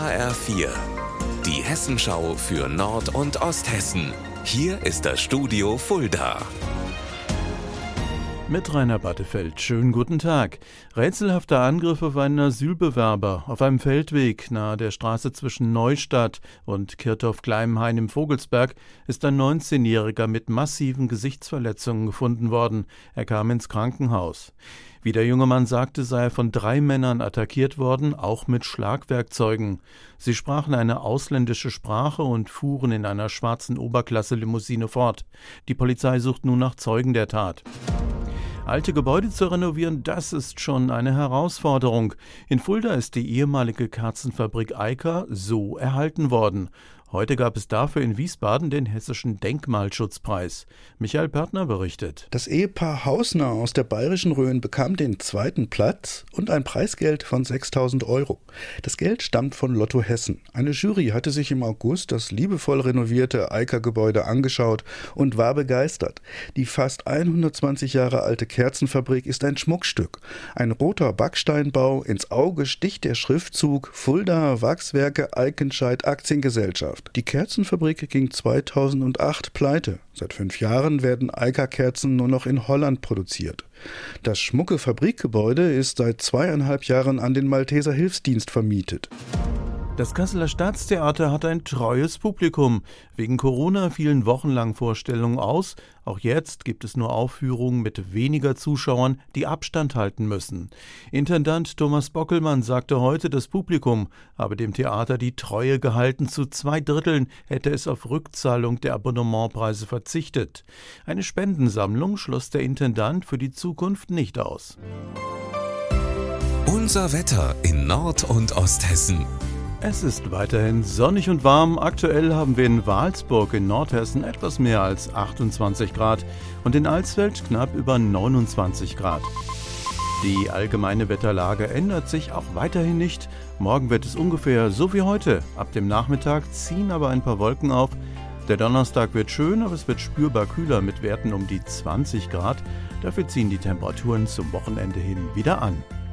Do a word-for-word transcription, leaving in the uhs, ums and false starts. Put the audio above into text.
H R vier, die Hessenschau für Nord- und Osthessen. Hier ist das Studio Fulda. Mit Rainer Battefeld. Schönen guten Tag. Rätselhafter Angriff auf einen Asylbewerber auf einem Feldweg nahe der Straße zwischen Neustadt und Kirchhoff-Gleimhain im Vogelsberg ist ein neunzehnjähriger mit massiven Gesichtsverletzungen gefunden worden. Er kam ins Krankenhaus. Wie der junge Mann sagte, sei er von drei Männern attackiert worden, auch mit Schlagwerkzeugen. Sie sprachen eine ausländische Sprache und fuhren in einer schwarzen Oberklasse-Limousine fort. Die Polizei sucht nun nach Zeugen der Tat. Alte Gebäude zu renovieren, das ist schon eine Herausforderung. In Fulda ist die ehemalige Kerzenfabrik Eiker so erhalten worden. Heute gab es dafür in Wiesbaden den Hessischen Denkmalschutzpreis. Michael Pörtner berichtet. Das Ehepaar Hausner aus der Bayerischen Rhön bekam den zweiten Platz und ein Preisgeld von sechstausend Euro. Das Geld stammt von Lotto Hessen. Eine Jury hatte sich im August das liebevoll renovierte Eiker-Gebäude angeschaut und war begeistert. Die fast hundertzwanzig Jahre alte Kerzenfabrik ist ein Schmuckstück. Ein roter Backsteinbau, ins Auge sticht der Schriftzug Fulda Wachswerke Eikenscheid Aktiengesellschaft. Die Kerzenfabrik ging zweitausendacht pleite. Seit fünf Jahren werden Eiker-Kerzen nur noch in Holland produziert. Das schmucke Fabrikgebäude ist seit zweieinhalb Jahren an den Malteser Hilfsdienst vermietet. Das Kasseler Staatstheater hat ein treues Publikum. Wegen Corona fielen wochenlang Vorstellungen aus. Auch jetzt gibt es nur Aufführungen mit weniger Zuschauern, die Abstand halten müssen. Intendant Thomas Bockelmann sagte heute, das Publikum habe dem Theater die Treue gehalten. Zu zwei Dritteln hätte es auf Rückzahlung der Abonnementpreise verzichtet. Eine Spendensammlung schloss der Intendant für die Zukunft nicht aus. Unser Wetter in Nord- und Osthessen. Es ist weiterhin sonnig und warm. Aktuell haben wir in Walsburg in Nordhessen etwas mehr als achtundzwanzig Grad und in Alsfeld knapp über neunundzwanzig Grad. Die allgemeine Wetterlage ändert sich auch weiterhin nicht. Morgen wird es ungefähr so wie heute. Ab dem Nachmittag ziehen aber ein paar Wolken auf. Der Donnerstag wird schön, aber es wird spürbar kühler mit Werten um die zwanzig Grad. Dafür ziehen die Temperaturen zum Wochenende hin wieder an.